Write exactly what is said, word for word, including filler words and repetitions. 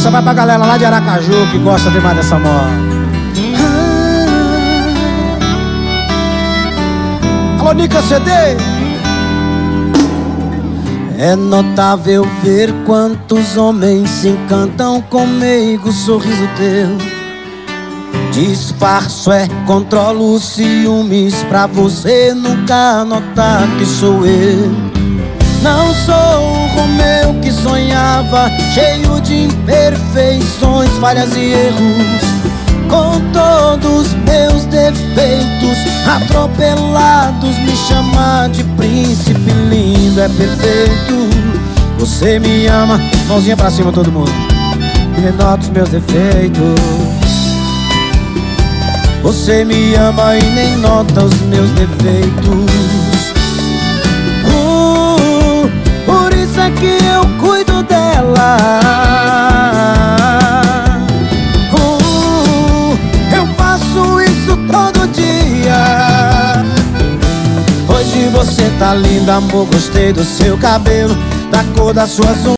Essa vai pra galera lá de Aracaju que gosta demais dessa moda. Alô, Nica C D. É notável ver quantos homens se encantam com meigo sorriso teu. Disfarço é, controlo os ciúmes pra você nunca notar que sou eu. Não sou o Romeu que sonhava, cheio de imperfeições, falhas e erros, com todos meus defeitos atropelados. Me chamar de príncipe lindo é perfeito. Você me ama, mãozinha pra cima todo mundo, e nem nota os meus defeitos. Você me ama e nem nota os meus defeitos. uh, Por isso é que eu cuido dela. uh, Eu faço isso todo dia. Hoje você tá linda, amor, gostei do seu cabelo, da cor das suas unhas.